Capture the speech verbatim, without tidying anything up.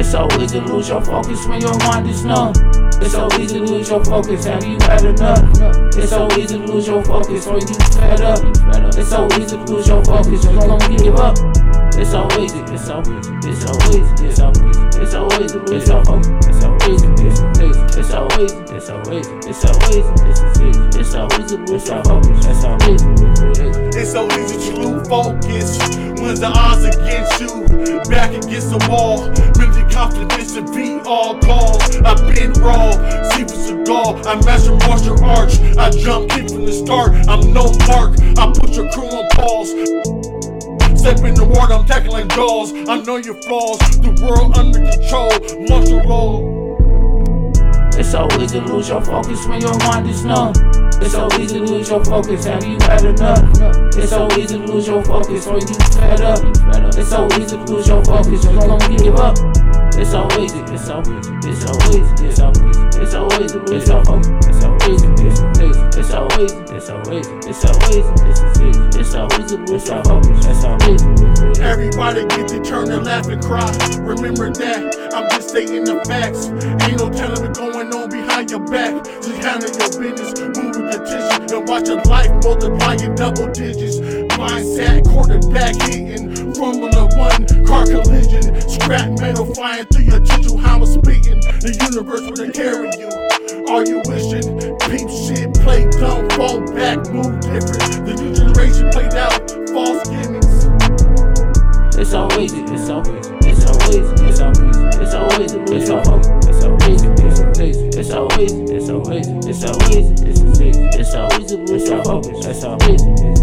It's so easy to lose your focus when your mind is numb. It's so easy to lose your focus, have you had enough? It's so easy to lose your focus when you fed up. It's so easy to lose your focus, you gon' give up. It's so easy, it's so easy, it's so easy, it's so easy, it's so easy to lose your focus. It's so easy, it's so easy, it's so easy, it's so easy, it's so easy, it's so easy, it's so easy to lose your focus. It's so easy, it's so easy to lose focus when the odds against you, back against the wall. Really confidence to beat all calls. I've been raw, Steven Seagal. I master martial arts. I jumped in from the start. I'm no mark. I put your crew on pause. Step in the water, I'm tackling jaws. I know your flaws. The world under control. Martial law. It's so easy to lose your focus when your mind is numb. It's so easy to lose your focus, have you had enough? It's so easy to lose your focus when you fed up. It's so easy to lose your focus, you gon' give up. It's so easy, it's so easy, it's so easy, it's so easy, it's so easy to lose your focus. It's so easy, it's so easy, it's so easy, it's so easy, it's so easy, it's so easy, it's so easy to lose your focus. It's so easy. Everybody get to turn and laugh and cry. Remember that, I'm just stating the facts. Ain't no telling what's going on behind your back. Just handle your business, move with attention, and watch your life multiply in double digits. Mindset, quarterback hitting, Formula One, car collision, scrap metal flying through your tissue. How I'm spitting, the universe will carry you. Are you wishing? Peep shit, play dumb, fall back, move different. The new generation played out, false gimmicks. It's so easy, it's so easy, it's so easy, it's so easy, it's so easy, it's so easy, it's so easy, it's so easy, it's so easy, it's so easy, it's so easy, it's so easy, it's so easy, it's so easy, it's so easy.